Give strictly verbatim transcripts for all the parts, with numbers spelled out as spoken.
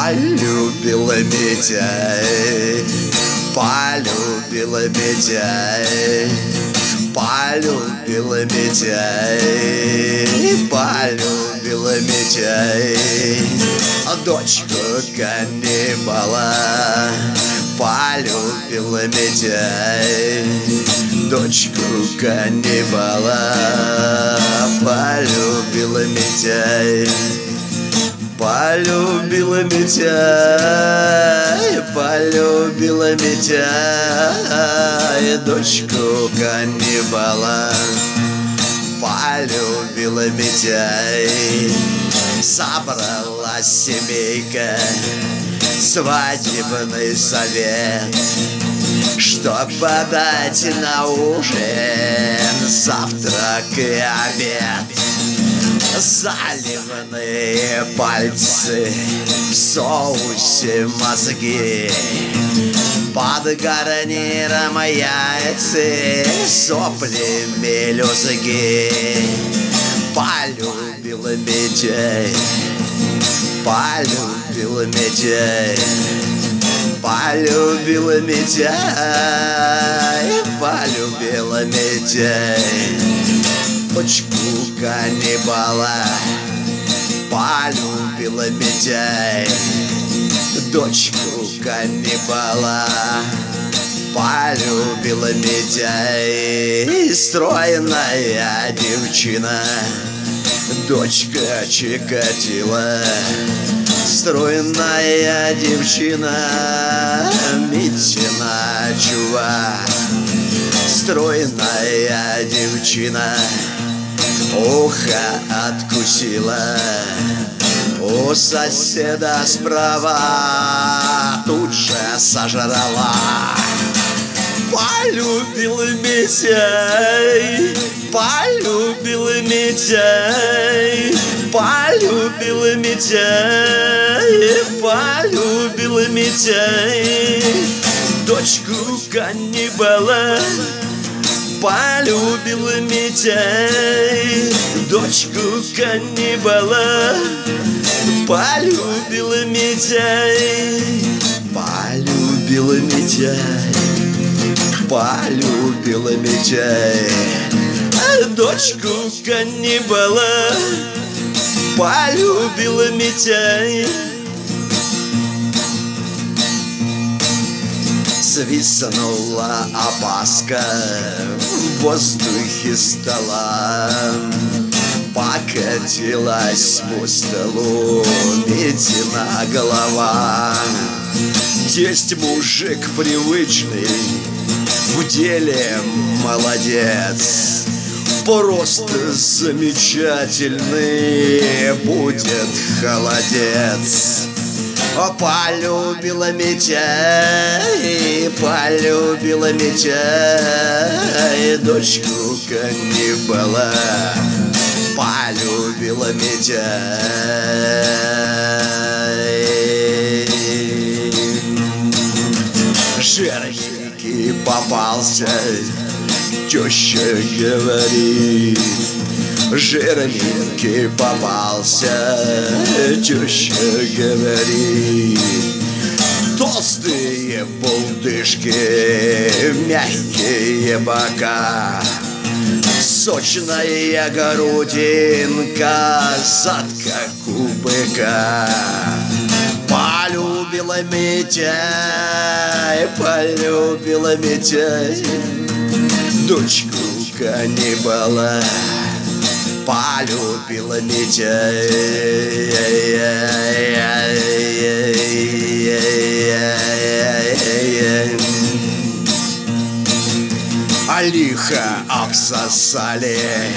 Полюбила Митяй, полюбила Митяй, полюбила Митяй, полюбила Митяй, дочку каннибала. Полюбила Митяй, дочку каннибала. Полюбила Митяй, полюбила Митяй, полюбила Митяй, дочку каннибала. Полюбила Митяй, собралась семейка, свадебный совет, чтоб подать на ужин завтрак и обед. Заливные пальцы в соусе мозги, под гарниром яйцы, сопли, мелюзги. Полюбила Митяй, полюбила Митяй, полюбила Митяй, полюбила Митяй, дочку каннибала. Полюбила Митяй, дочку каннибала. Полюбила Митяй, стройная девчина, дочка Чикатила. Стройная девчина, Митина чува. Стройная девчина, ухо откусила. У соседа справа тут же сожрала. Полюбила Митяй, полюбила Митяй, полюбила Митяй, полюбила Митяй, дочку каннибала. Полюбила Митяй, дочку каннибала. Полюбила Митяй, полюбила Митяй, полюбила Митяй, дочку каннибала. Полюбила Митяй. Свистнула опаска, в воздухе стола, покатилась по столу Митина голова. Есть мужик привычный, в деле молодец, просто замечательный будет холодец. Полюбила Митяй, полюбила Митяй, дочку каннибала. Полюбила Митяй. Жирненький попался, теща говорит. Жирненький попался, теща говорит. Толстые булдышки, мягкие бока, сочная грудинка, зад как у быка. Полюбила Митяй, полюбила Митяй, дочку каннибала. Полюбила Митяй, а лихо обсосали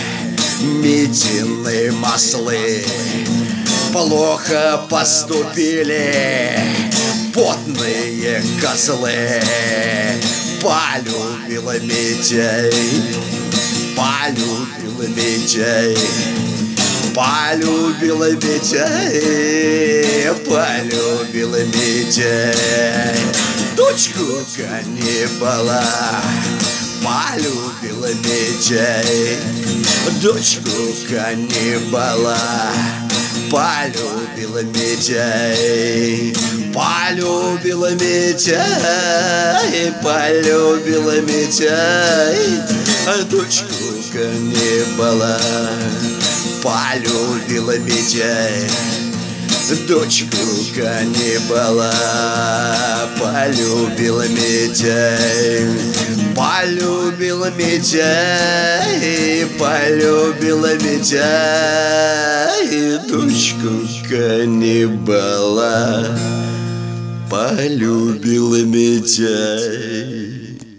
Митины маслы. Плохо поступили потные козлы. Полюбила Митяй, полюбила Митяй, полюбила Митяй, полюбила Митяй, дочку каннибала. Полюбила Митяй, дочку каннибала. полюбила Митяй, полюбила Митяй, полюбила Митяй, а дочку каннибала. Полюбила Митяй, дочку каннибала. Полюбила Митяй, полюбила Митяй, полюбила Митяй, дочку каннибала. Полюбила Митяй.